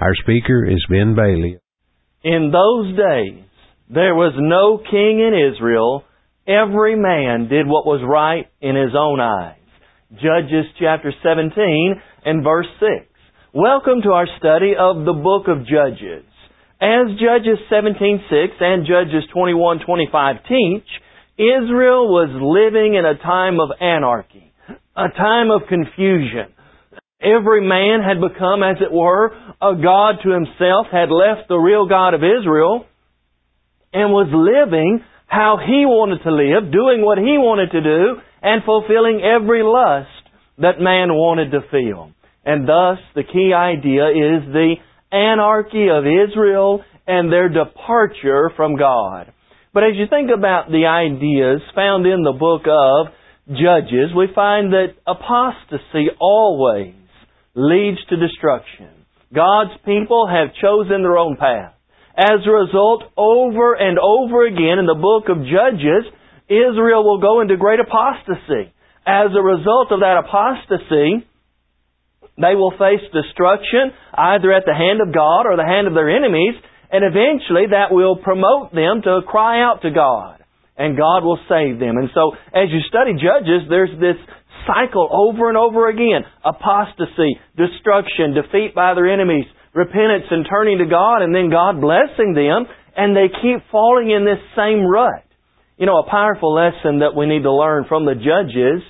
Our speaker is Ben Bailey. In those days, there was no king in Israel. Every man did what was right in his own eyes. Judges chapter 17 and verse 6. Welcome to our study of the book of Judges. As Judges 17:6 and Judges 21:25 teach, Israel was living in a time of anarchy, a time of confusion. Every man had become, as it were, a god to himself, had left the real God of Israel, and was living how he wanted to live, doing what he wanted to do, and fulfilling every lust that man wanted to feel. And thus, the key idea is the anarchy of Israel and their departure from God. But as you think about the ideas found in the book of Judges, we find that apostasy always leads to destruction. God's people have chosen their own path. As a result, over and over again in the book of Judges, Israel will go into great apostasy. As a result of that apostasy, they will face destruction either at the hand of God or the hand of their enemies, and eventually that will promote them to cry out to God, and God will save them. And so, as you study Judges, there's this cycle over and over again. Apostasy, destruction, defeat by their enemies, repentance and turning to God, and then God blessing them, and they keep falling in this same rut. You know, a powerful lesson that we need to learn from the Judges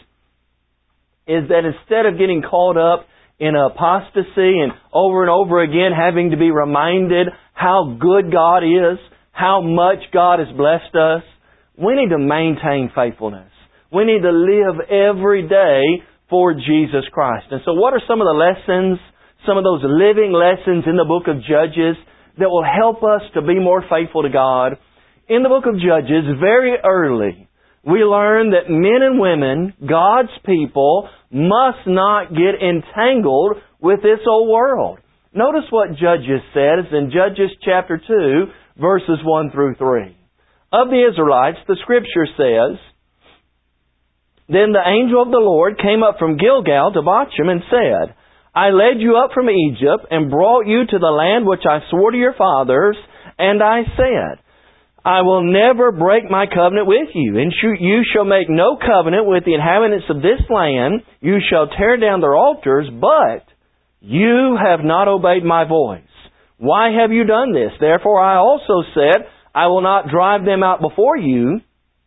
is that instead of getting caught up in apostasy and over again having to be reminded how good God is, how much God has blessed us, we need to maintain faithfulness. We need to live every day for Jesus Christ. And so what are some of the lessons, some of those living lessons in the book of Judges that will help us to be more faithful to God? In the book of Judges, very early, we learn that men and women, God's people, must not get entangled with this old world. Notice what Judges says in Judges chapter 2, verses 1 through 3. Of the Israelites, the Scripture says, "Then the angel of the Lord came up from Gilgal to Bochim and said, I led you up from Egypt and brought you to the land which I swore to your fathers, and I said, I will never break my covenant with you, and you shall make no covenant with the inhabitants of this land. You shall tear down their altars, but you have not obeyed my voice. Why have you done this? Therefore I also said, I will not drive them out before you.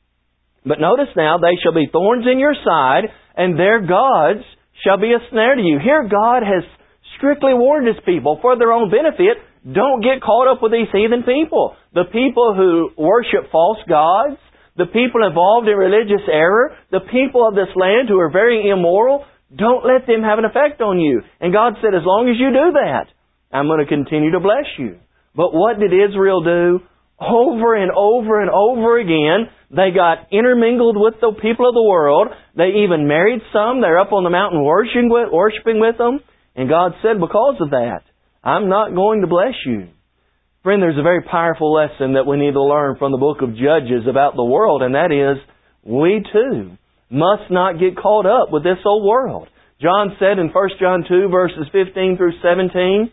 But notice now, they shall be thorns in your side, and their gods shall be a snare to you." Here God has strictly warned His people for their own benefit. Don't get caught up with these heathen people. The people who worship false gods, the people involved in religious error, the people of this land who are very immoral, don't let them have an effect on you. And God said, as long as you do that, I'm going to continue to bless you. But what did Israel do? Over and over again, they got intermingled with the people of the world. They even married some. They're up on the mountain worshiping with them. And God said, because of that, I'm not going to bless you. Friend, there's a very powerful lesson that we need to learn from the book of Judges about the world, and that is, we too must not get caught up with this old world. John said in 1 John 2, verses 15 through 17,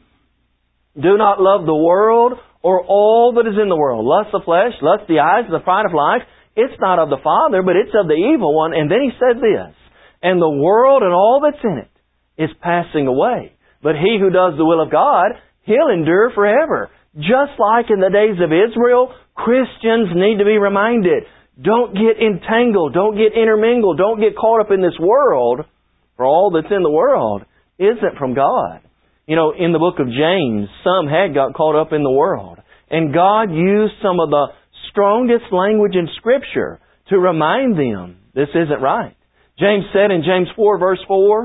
"Do not love the world or all that is in the world. Lust of flesh, lust of the eyes, and the pride of life. It's not of the Father, but it's of the evil one." And then He said this, "And the world and all that's in it is passing away. But he who does the will of God, he'll endure forever." Just like in the days of Israel, Christians need to be reminded, don't get entangled, don't get intermingled, don't get caught up in this world, for all that's in the world isn't from God. You know, in the book of James, some had got caught up in the world. And God used some of the strongest language in Scripture to remind them this isn't right. James said in James 4, verse 4,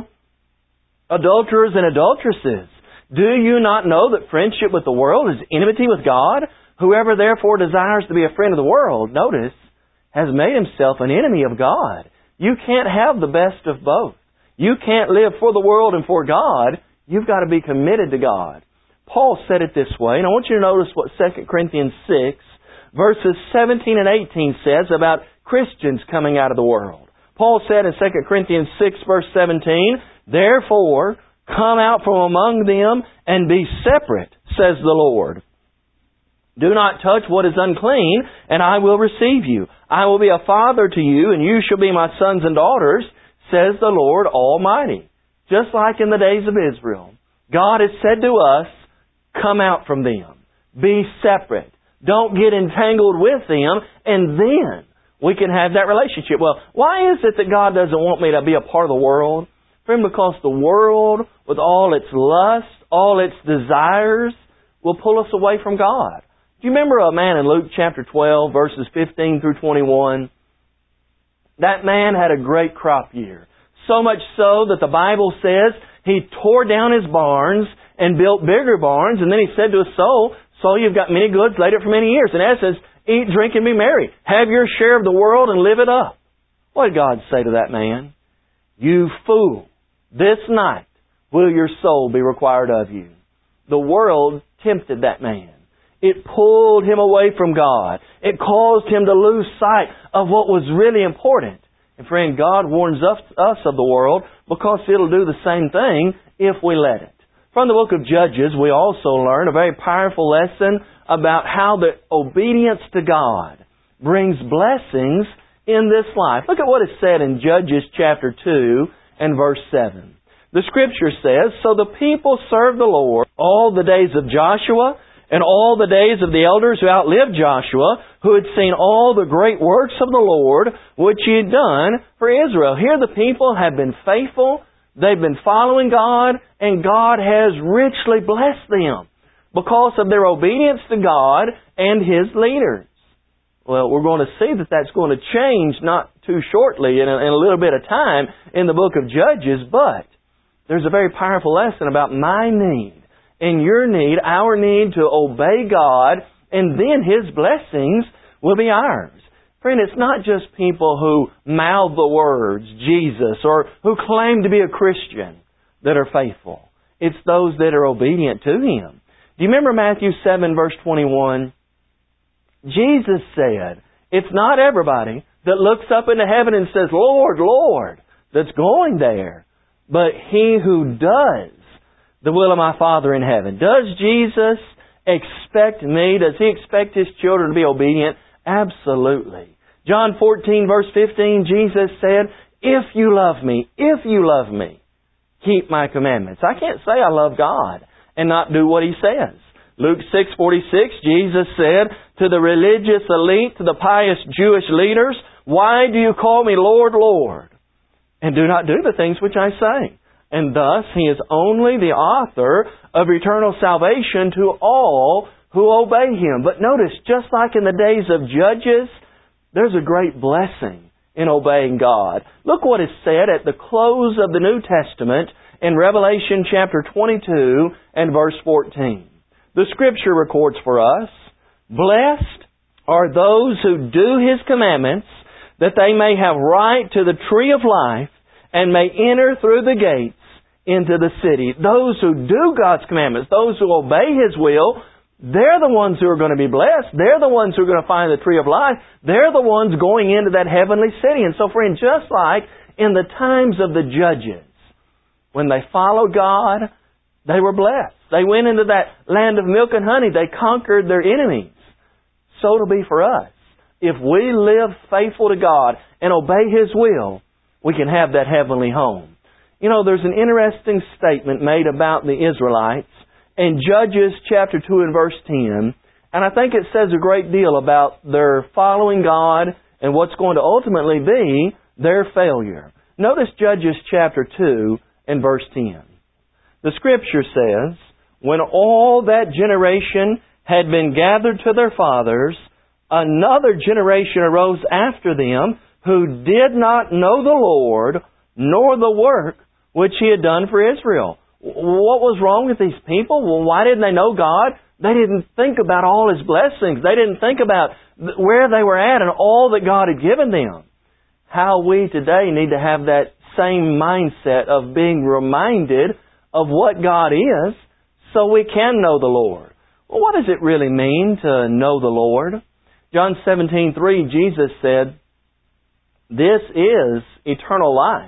"Adulterers and adulteresses, do you not know that friendship with the world is enmity with God? Whoever therefore desires to be a friend of the world," notice, "has made himself an enemy of God." You can't have the best of both. You can't live for the world and for God. You've got to be committed to God. Paul said it this way, and I want you to notice what 2 Corinthians 6, verses 17 and 18 says about Christians coming out of the world. Paul said in 2 Corinthians 6, verse 17, "Therefore, Come out from among them and be separate, says the Lord. Do not touch what is unclean, and I will receive you. I will be a father to you, and you shall be my sons and daughters, says the Lord Almighty. Just like in the days of Israel, God has said to us, come out from them. Be separate. Don't get entangled with them, and then we can have that relationship. Well, why is it that God doesn't want me to be a part of the world? Friend, because the world, with all its lust, all its desires, will pull us away from God. Do you remember a man in Luke chapter 12, verses 15 through 21? That man had a great crop year. So much so that the Bible says he tore down his barns and built bigger barns, and then he said to his soul, "Soul, you've got many goods laid up for many years." In essence, eat, drink, and be merry. Have your share of the world and live it up. What did God say to that man? You fool, this night will your soul be required of you. The world tempted that man. It pulled him away from God. It caused him to lose sight of what was really important. And friend, God warns us of the world because it'll do the same thing if we let it. From the book of Judges, we also learn a very powerful lesson about how the obedience to God brings blessings in this life. Look at what is said in Judges chapter 2 and verse 7. The Scripture says, "So the people served the Lord all the days of Joshua and all the days of the elders who outlived Joshua, who had seen all the great works of the Lord, which He had done for Israel." Here the people have been faithful, they've been following God, and God has richly blessed them because of their obedience to God and His leaders. Well, we're going to see that that's going to change not too shortly in a little bit of time in the book of Judges, but there's a very powerful lesson about my need and your need, our need to obey God, and then His blessings will be ours. Friend, it's not just people who mouth the words, Jesus, or who claim to be a Christian that are faithful. It's those that are obedient to Him. Do you remember Matthew 7, verse 21? Jesus said, it's not everybody that looks up into heaven and says, Lord, Lord, that's going there, but he who does the will of my Father in heaven. Does Jesus expect me? Does He expect His children to be obedient? Absolutely. John 14, verse 15, Jesus said, if you love me, keep my commandments. I can't say I love God and not do what He says. Luke 6:46, Jesus said to the religious elite, to the pious Jewish leaders, why do you call me Lord, Lord, and do not do the things which I say? And thus He is only the author of eternal salvation to all who obey Him. But notice, just like in the days of Judges, there's a great blessing in obeying God. Look what is said at the close of the New Testament in Revelation chapter 22 and verse 14. The Scripture records for us, blessed are those who do His commandments, that they may have right to the tree of life, and may enter through the gates into the city. Those who do God's commandments, those who obey His will, they're the ones who are going to be blessed. They're the ones who are going to find the tree of life. They're the ones going into that heavenly city. And so, friend, just like in the times of the Judges, when they followed God, they were blessed. They went into that land of milk and honey. They conquered their enemies. So it'll be for us. If we live faithful to God and obey His will, we can have that heavenly home. You know, there's an interesting statement made about the Israelites in Judges chapter 2 and verse 10, and I think it says a great deal about their following God and what's going to ultimately be their failure. Notice Judges chapter 2 and verse 10. The Scripture says, when all that generation had been gathered to their fathers, another generation arose after them who did not know the Lord, nor the work which He had done for Israel. What was wrong with these people? Well, why didn't they know God? They didn't think about all His blessings. They didn't think about where they were at and all that God had given them. How we today need to have that same mindset of being reminded of what God is so we can know the Lord. Well, what does it really mean to know the Lord? John 17:3, Jesus said, this is eternal life,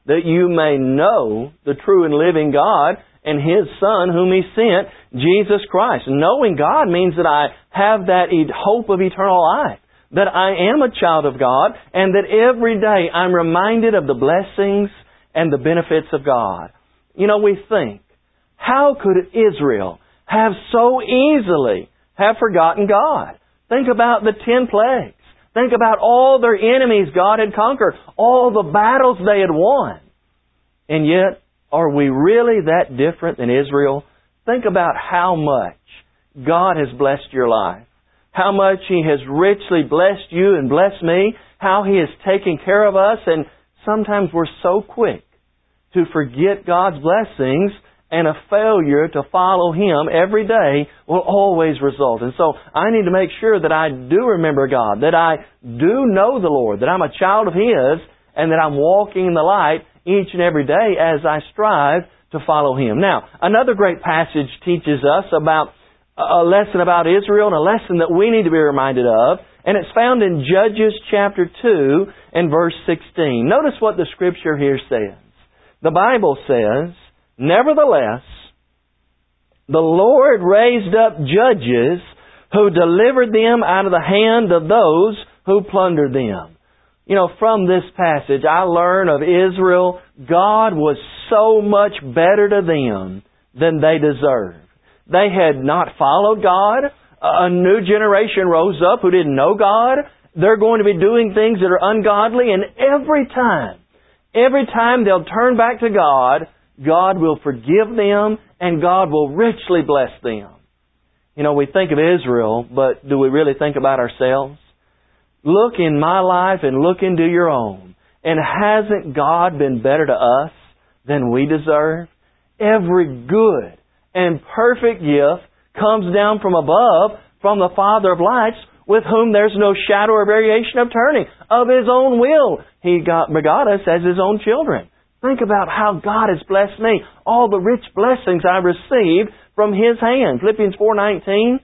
that you may know the true and living God and His Son whom He sent, Jesus Christ. Knowing God means that I have that hope of eternal life, that I am a child of God, and that every day I'm reminded of the blessings and the benefits of God. You know, we think, how could Israel have so easily have forgotten God? Think about the 10 plagues. Think about all their enemies God had conquered, all the battles they had won. And yet, are we really that different than Israel? Think about how much God has blessed your life. How much He has richly blessed you and blessed me. How He has taken care of us. And sometimes we're so quick to forget God's blessings, and a failure to follow Him every day will always result. And so I need to make sure that I do remember God, that I do know the Lord, that I'm a child of His, and that I'm walking in the light each and every day as I strive to follow Him. Now, another great passage teaches us about a lesson about Israel and a lesson that we need to be reminded of, and it's found in Judges chapter 2 and verse 16. Notice what the Scripture here says. The Bible says, "Nevertheless, the Lord raised up judges who delivered them out of the hand of those who plundered them." You know, from this passage, I learn of Israel, God was so much better to them than they deserved. They had not followed God. A new generation rose up who didn't know God. They're going to be doing things that are ungodly, and every time they'll turn back to God, God will forgive them, and God will richly bless them. You know, we think of Israel, but do we really think about ourselves? Look in my life and look into your own. And hasn't God been better to us than we deserve? Every good and perfect gift comes down from above, from the Father of lights, with whom there's no shadow or variation of turning. Of His own will, He begot us as His own children. Think about how God has blessed me. All the rich blessings I've received from His hand. Philippians 4:19,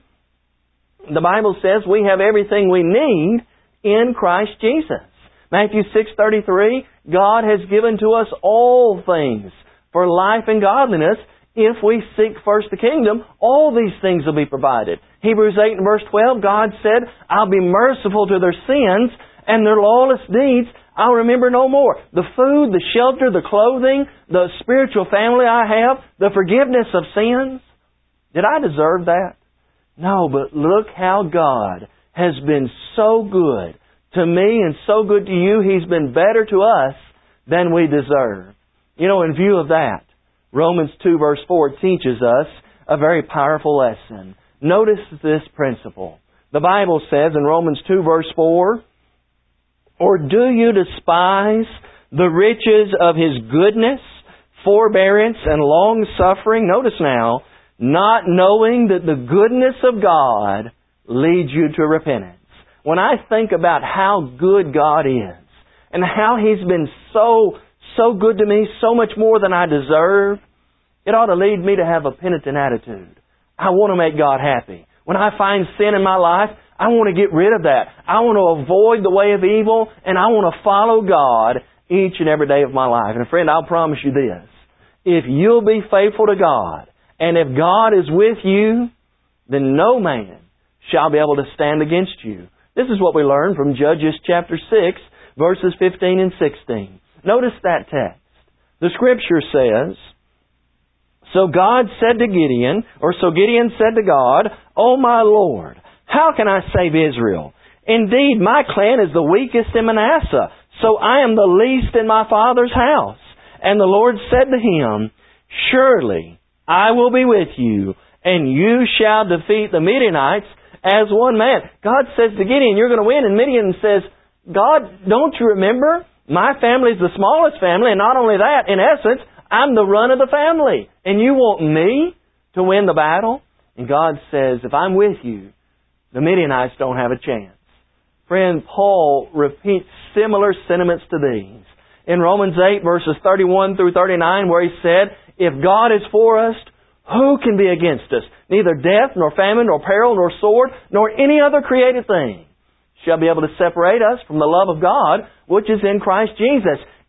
the Bible says we have everything we need in Christ Jesus. Matthew 6:33, God has given to us all things for life and godliness. If we seek first the kingdom, all these things will be provided. Hebrews 8 and verse 12, God said, I'll be merciful to their sins, and their lawless deeds I'll remember no more. The food, the shelter, the clothing, the spiritual family I have, the forgiveness of sins. Did I deserve that? No, but look how God has been so good to me and so good to you. He's been better to us than we deserve. You know, in view of that, Romans 2 verse 4 teaches us a very powerful lesson. Notice this principle. The Bible says in Romans 2 verse 4, or do you despise the riches of His goodness, forbearance, and long-suffering? Notice now, not knowing that the goodness of God leads you to repentance. When I think about how good God is, and how He's been so good to me, so much more than I deserve, it ought to lead me to have a penitent attitude. I want to make God happy. When I find sin in my life, I want to get rid of that. I want to avoid the way of evil, and I want to follow God each and every day of my life. And friend, I'll promise you this. If you'll be faithful to God, and if God is with you, then no man shall be able to stand against you. This is what we learn from Judges chapter 6, verses 15 and 16. Notice that text. The Scripture says, So Gideon said to God, O my Lord, how can I save Israel? Indeed, my clan is the weakest in Manasseh, so I am the least in my father's house. And the Lord said to him, Surely I will be with you, and you shall defeat the Midianites as one man. God says to Gideon, you're going to win. And Midian says, God, don't you remember? My family is the smallest family, and not only that, in essence, I'm the run of the family. And you want me to win the battle? And God says, if I'm with you, the Midianites don't have a chance. Friend, Paul repeats similar sentiments to these. In Romans 8, verses 31 through 39, where he said, If God is for us, who can be against us? Neither death, nor famine, nor peril, nor sword, nor any other created thing shall be able to separate us from the love of God, which is in Christ Jesus.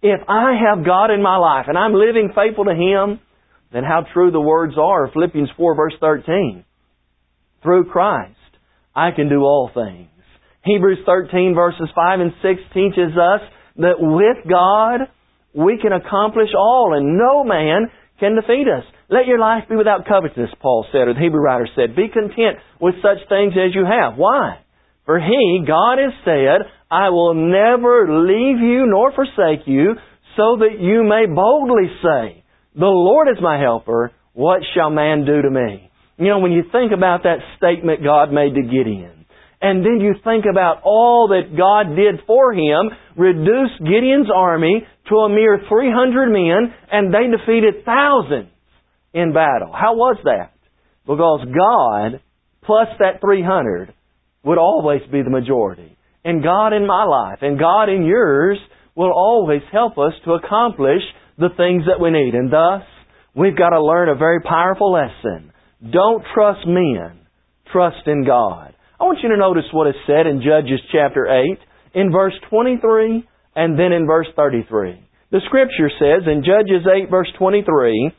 If I have God in my life and I'm living faithful to Him, then how true the words are. Philippians 4 verse 13. Through Christ, I can do all things. Hebrews 13 verses 5 and 6 teaches us that with God, we can accomplish all and no man can defeat us. Let your life be without covetousness, Paul said, or the Hebrew writer said. Be content with such things as you have. Why? For He, God, has said, I will never leave you nor forsake you, so that you may boldly say, the Lord is my helper, what shall man do to me? You know, when you think about that statement God made to Gideon, and then you think about all that God did for him, reduced Gideon's army to a mere 300 men, and they defeated thousands in battle. How was that? Because God, plus that 300, would always be the majority. And God in my life, and God in yours, will always help us to accomplish the things that we need. And thus, we've got to learn a very powerful lesson. Don't trust men. Trust in God. I want you to notice what is said in Judges chapter 8, in verse 23, and then in verse 33. The Scripture says in Judges 8 verse 23,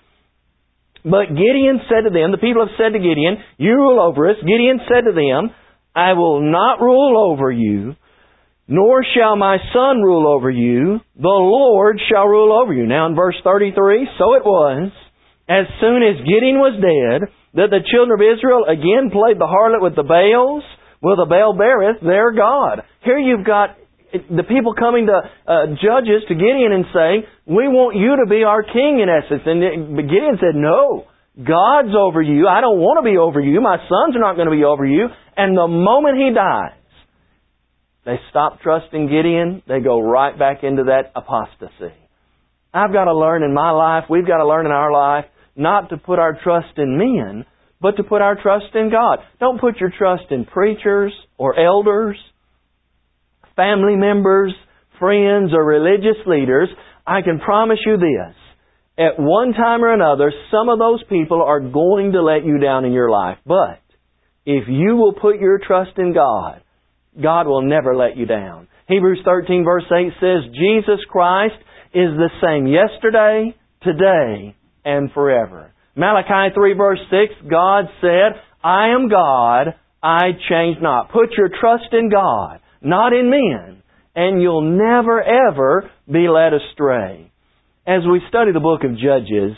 but Gideon said to them, the people have said to Gideon, you rule over us. Gideon said to them, I will not rule over you, nor shall my son rule over you. The Lord shall rule over you. Now in verse 33, so it was, as soon as Gideon was dead, that the children of Israel again played the harlot with the Baals. Well, the Baal beareth their God. Here you've got the people coming to judges to Gideon and saying, we want you to be our king in essence. And Gideon said, no, God's over you. I don't want to be over you. My sons are not going to be over you. And the moment he dies, they stop trusting Gideon. They go right back into that apostasy. I've got to learn in my life, we've got to learn in our life, not to put our trust in men, but to put our trust in God. Don't put your trust in preachers or elders, family members, friends, or religious leaders. I can promise you this. At one time or another, some of those people are going to let you down in your life. But if you will put your trust in God, God will never let you down. Hebrews 13 verse 8 says, Jesus Christ is the same yesterday, today, and forever. Malachi 3 verse 6, God said, I am God, I change not. Put your trust in God, not in men, and you'll never ever be led astray. As we study the book of Judges,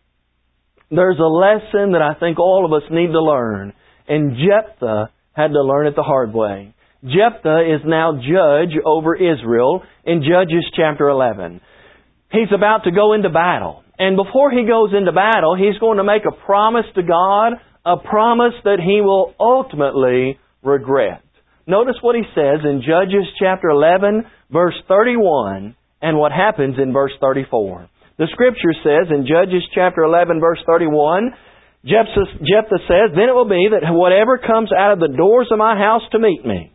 there's a lesson that I think all of us need to learn, and Jephthah had to learn it the hard way. Jephthah is now judge over Israel in Judges chapter 11. He's about to go into battle. And before he goes into battle, he's going to make a promise to God, a promise that he will ultimately regret. Notice what he says in Judges chapter 11, verse 31, and what happens in verse 34. The Scripture says in Judges chapter 11, verse 31, Jephthah says, then it will be that whatever comes out of the doors of my house to meet me,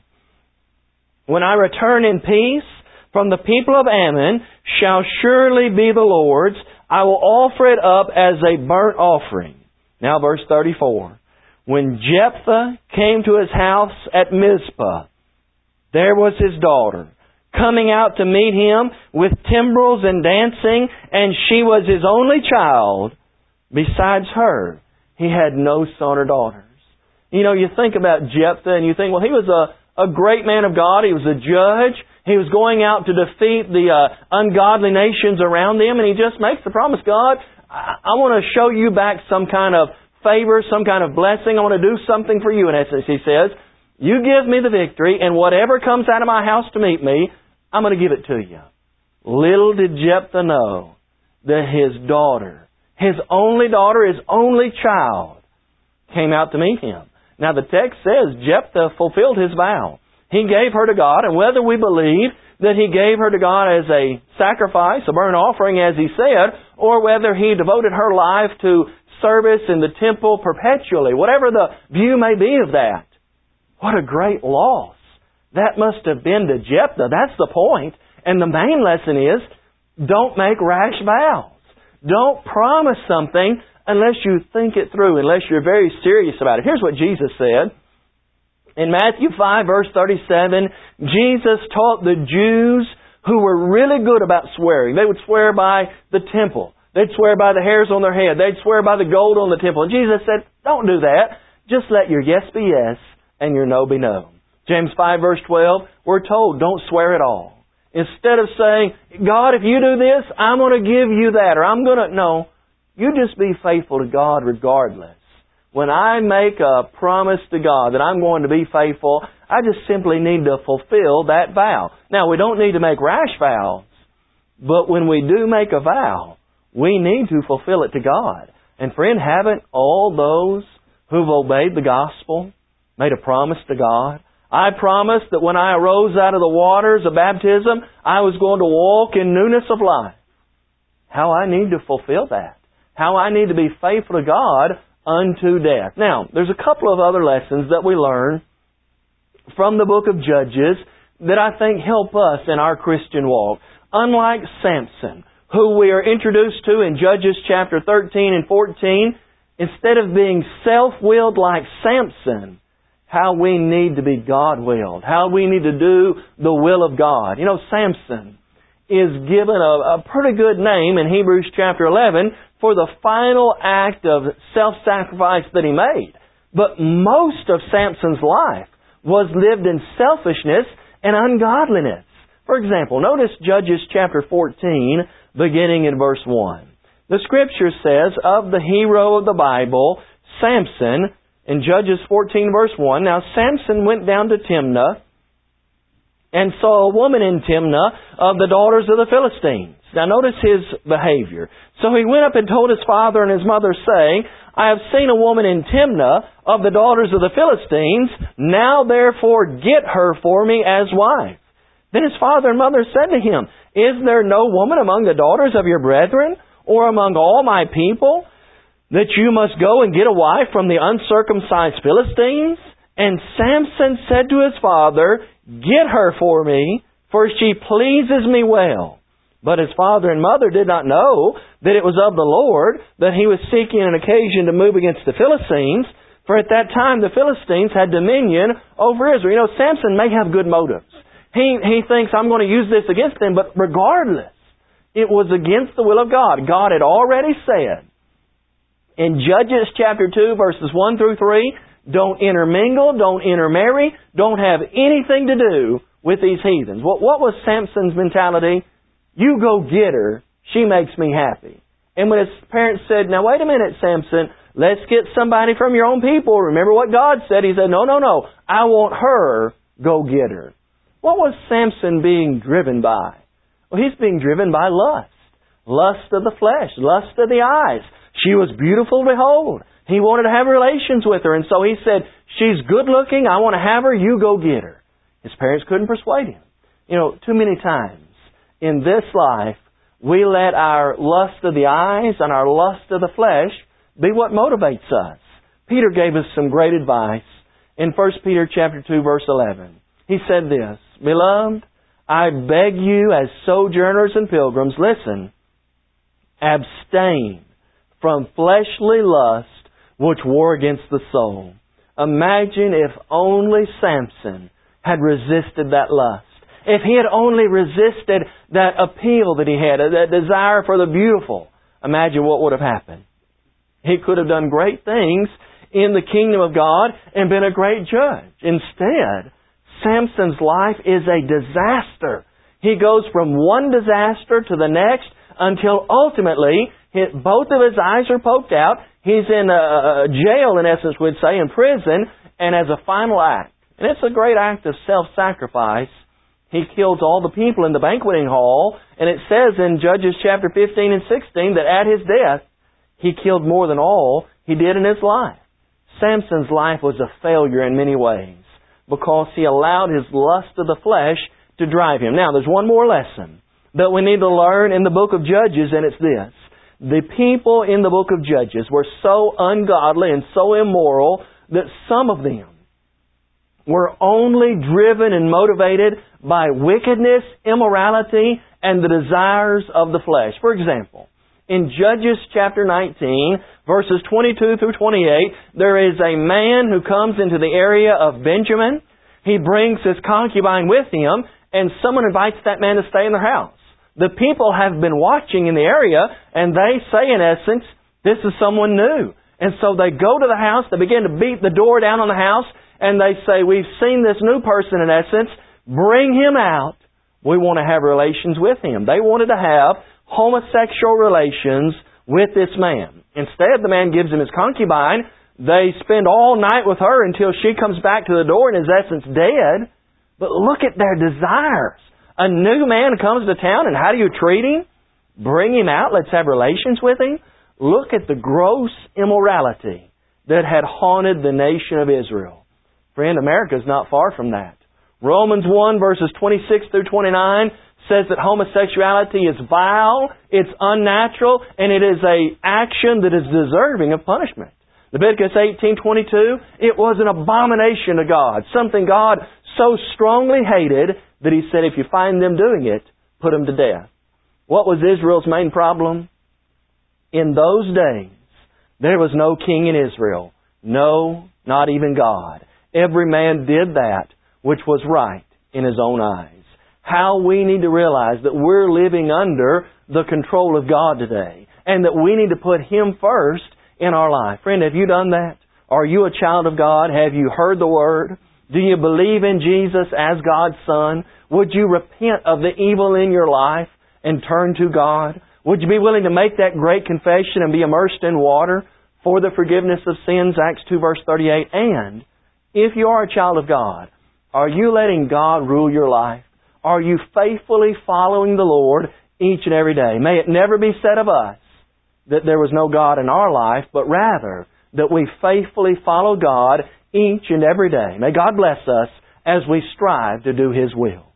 when I return in peace from the people of Ammon, shall surely be the Lord's. I will offer it up as a burnt offering. Now verse 34. When Jephthah came to his house at Mizpah, there was his daughter, coming out to meet him with timbrels and dancing, and she was his only child. Besides her, he had no son or daughters. You know, you think about Jephthah and you think, well, he was a great man of God. He was a judge. He was going out to defeat the ungodly nations around him, and he just makes the promise, God, I want to show you back some kind of favor, some kind of blessing. I want to do something for you. In essence, he says, you give me the victory, and whatever comes out of my house to meet me, I'm going to give it to you. Little did Jephthah know that his daughter, his only daughter, his only child, came out to meet him. Now the text says Jephthah fulfilled his vow. He gave her to God, and whether we believe that he gave her to God as a sacrifice, a burnt offering, as he said, or whether he devoted her life to service in the temple perpetually, whatever the view may be of that, what a great loss that must have been to Jephthah. That's the point. And the main lesson is, don't make rash vows. Don't promise something unless you think it through, unless you're very serious about it. Here's what Jesus said. In Matthew 5, verse 37, Jesus taught the Jews who were really good about swearing. They would swear by the temple. They'd swear by the hairs on their head. They'd swear by the gold on the temple. And Jesus said, don't do that. Just let your yes be yes and your no be no. James 5 verse 12, we're told, don't swear at all. Instead of saying, God, if you do this, I'm going to give you that. Or I'm going to... No, you just be faithful to God regardless. When I make a promise to God that I'm going to be faithful, I just simply need to fulfill that vow. Now, we don't need to make rash vows, but when we do make a vow, we need to fulfill it to God. And friend, haven't all those who've obeyed the gospel made a promise to God? I promised that when I arose out of the waters of baptism, I was going to walk in newness of life. How I need to fulfill that. How I need to be faithful to God unto death. Now, there's a couple of other lessons that we learn from the book of Judges that I think help us in our Christian walk. Unlike Samson, who we are introduced to in Judges chapter 13 and 14, instead of being self-willed like Samson, how we need to be God-willed, how we need to do the will of God. You know, Samson is given a pretty good name in Hebrews chapter 11 for the final act of self-sacrifice that he made. But most of Samson's life was lived in selfishness and ungodliness. For example, notice Judges chapter 14, beginning in verse 1. The Scripture says of the hero of the Bible, Samson, in Judges 14 verse 1, now Samson went down to Timnah and saw a woman in Timnah of the daughters of the Philistines. Now notice his behavior. So he went up and told his father and his mother, saying, I have seen a woman in Timnah of the daughters of the Philistines. Now therefore get her for me as wife. Then his father and mother said to him, Is there no woman among the daughters of your brethren, or among all my people, that you must go and get a wife from the uncircumcised Philistines? And Samson said to his father, Get her for me, for she pleases me well. But his father and mother did not know that it was of the Lord, that he was seeking an occasion to move against the Philistines, for at that time the Philistines had dominion over Israel. You know, Samson may have good motives. He thinks, I'm going to use this against them, but regardless, it was against the will of God. God had already said in Judges chapter 2, verses 1 through 3, don't intermingle, don't intermarry, don't have anything to do with these heathens. What was Samson's mentality? You go get her, she makes me happy. And when his parents said, now wait a minute, Samson, let's get somebody from your own people. Remember what God said. He said, no, I want her, go get her. What was Samson being driven by? Well, he's being driven by lust. Lust of the flesh, lust of the eyes. She was beautiful to behold. He wanted to have relations with her, and so he said, she's good looking, I want to have her, you go get her. His parents couldn't persuade him. You know, too many times in this life, we let our lust of the eyes and our lust of the flesh be what motivates us. Peter gave us some great advice in 1 Peter chapter 2, verse 11. He said this, Beloved, I beg you as sojourners and pilgrims, listen, abstain from fleshly lust which war against the soul. Imagine if only Samson had resisted that lust. If he had only resisted that appeal that he had, that desire for the beautiful, imagine what would have happened. He could have done great things in the kingdom of God and been a great judge. Instead, Samson's life is a disaster. He goes from one disaster to the next until ultimately both of his eyes are poked out. He's in a jail, in essence, we'd say, in prison, and as a final act. And it's a great act of self-sacrifice. He kills all the people in the banqueting hall, and it says in Judges chapter 15 and 16 that at his death, he killed more than all he did in his life. Samson's life was a failure in many ways because he allowed his lust of the flesh to drive him. Now, there's one more lesson that we need to learn in the book of Judges, and it's this. The people in the book of Judges were so ungodly and so immoral that some of them were only driven and motivated by wickedness, immorality, and the desires of the flesh. For example, in Judges chapter 19, verses 22 through 28, there is a man who comes into the area of Benjamin. He brings his concubine with him, and someone invites that man to stay in their house. The people have been watching in the area, and they say, in essence, this is someone new. And so they go to the house, they begin to beat the door down on the house, and they say, we've seen this new person, in essence, bring him out. We want to have relations with him. They wanted to have homosexual relations with this man. Instead, the man gives him his concubine. They spend all night with her until she comes back to the door and is, in essence, dead. But look at their desires. A new man comes to town, and how do you treat him? Bring him out. Let's have relations with him. Look at the gross immorality that had haunted the nation of Israel. Friend, America is not far from that. Romans 1 verses 26 through 29 says that homosexuality is vile, it's unnatural, and it is an action that is deserving of punishment. Leviticus 18:22, it was an abomination to God, something God so strongly hated that He said, if you find them doing it, put them to death. What was Israel's main problem? In those days, there was no king in Israel. No, not even God. Every man did that which was right in his own eyes. How we need to realize that we're living under the control of God today, and that we need to put Him first in our life. Friend, have you done that? Are you a child of God? Have you heard the Word? Do you believe in Jesus as God's Son? Would you repent of the evil in your life and turn to God? Would you be willing to make that great confession and be immersed in water for the forgiveness of sins? Acts 2 verse 38. And if you are a child of God, are you letting God rule your life? Are you faithfully following the Lord each and every day? May it never be said of us that there was no God in our life, but rather that we faithfully follow God each and every day. May God bless us as we strive to do His will.